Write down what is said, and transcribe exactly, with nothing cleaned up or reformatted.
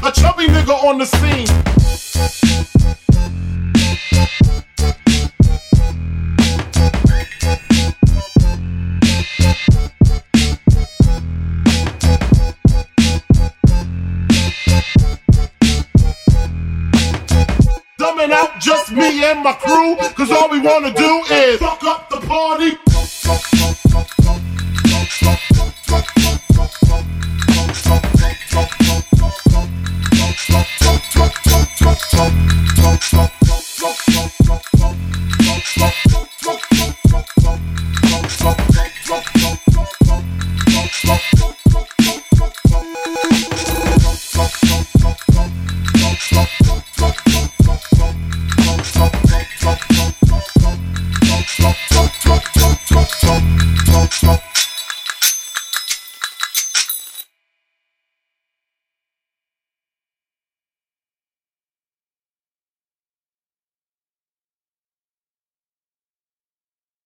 a chubby nigga on the scene. Dumbing out just me and my crew, cause all we wanna do is fuck up the party.